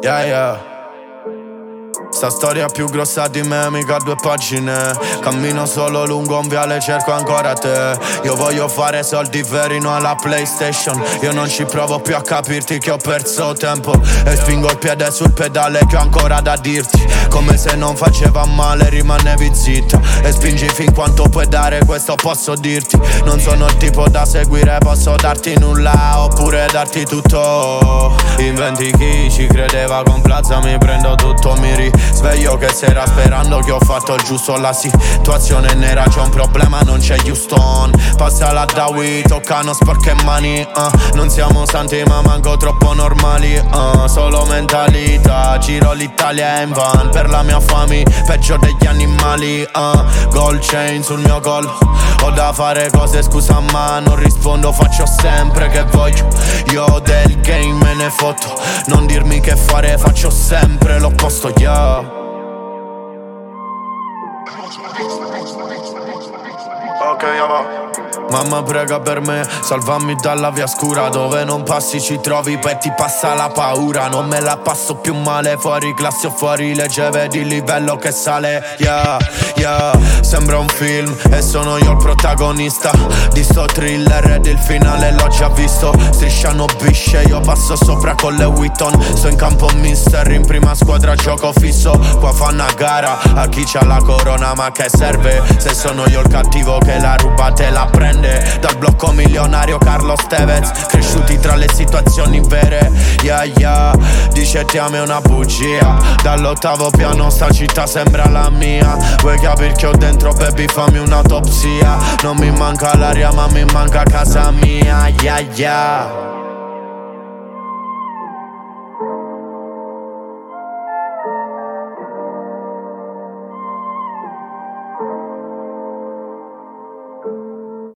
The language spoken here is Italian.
Yeah, yeah. Sta storia più grossa di me, mica 2 pagine. Cammino solo lungo un viale, cerco ancora te. Io voglio fare soldi veri, no alla PlayStation. Io non ci provo più a capirti che ho perso tempo. E spingo il piede sul pedale che ho ancora da dirti. Come se non faceva male, rimanevi zitta. E spingi fin quanto puoi dare, questo posso dirti. Non sono il tipo da seguire, posso darti nulla oppure darti tutto. Inventi chi ci credeva, con Plaza mi prendo tutto, mi sveglio che sera sperando che ho fatto il giusto. La situazione è nera, c'è un problema, non c'è Houston. Passa la Dawi, toccano sporche mani, non siamo santi ma manco troppo normali, solo mentalità. Giro l'Italia in van per la mia famiglia, peggio degli animali, gold chain sul mio collo. Ho da fare cose, scusa ma non rispondo, faccio sempre che voglio. Io del game me ne fotto, non dirmi che fare, faccio sempre l'opposto, yeah. Ok, va. Mamma prega per me, salvami dalla via scura. Dove non passi ci trovi, poi ti passa la paura. Non me la passo più male, fuori classe o fuori legge, vedi il livello che sale, yeah, yeah. Sembra un film e sono io il protagonista di sto thriller ed il finale l'ho già visto. Strisciano bisce, io passo sopra con le Witton. Sto in campo mister, in prima squadra gioco fisso. Qua fa una gara a chi c'ha la corona, ma che serve se sono io il cattivo che la ruba te la prende. Dal blocco milionario Carlos Tevez, cresciuti tra le situazioni vere, yeah yeah. Dice ti ami è una bugia, dall'8º piano sta città sembra la mia. Vuoi capire che ho dentro, baby, fammi un'autopsia. Non mi manca l'aria ma mi manca casa mia, yeah yeah.